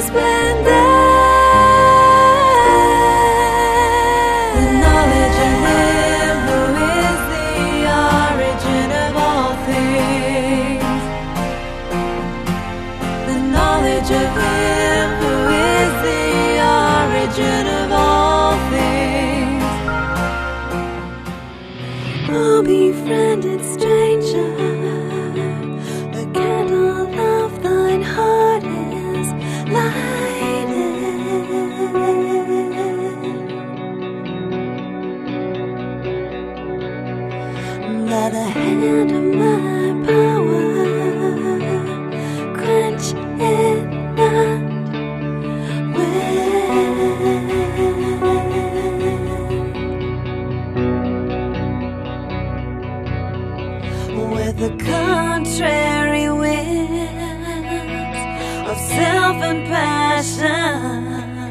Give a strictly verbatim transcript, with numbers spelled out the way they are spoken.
splendor. The knowledge of Him who is the origin of all things. The knowledge of Him who is the origin of all things. Oh, befriended stranger, the candle of thine heart is lighted. By the hand of my power, quench it not with the contrary winds of self and passion.